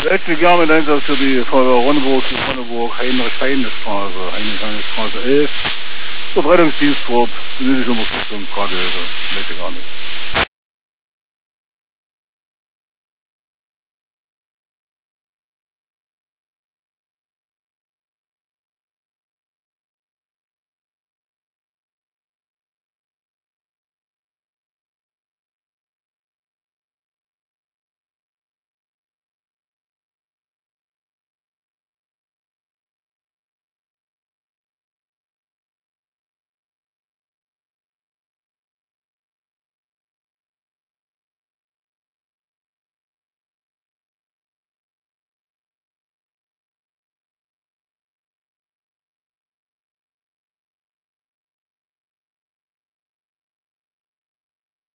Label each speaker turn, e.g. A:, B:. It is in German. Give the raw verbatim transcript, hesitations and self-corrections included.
A: Letzte Jahr mit Einsatz für die Feuerwehr Ronneburg, für Ronneburg, Heinrich Heine-Straße, Heinrich Heine-Straße elf. Der Rettungsdienst benötigt Unterstützung, gerade heute. Letzte gar nicht.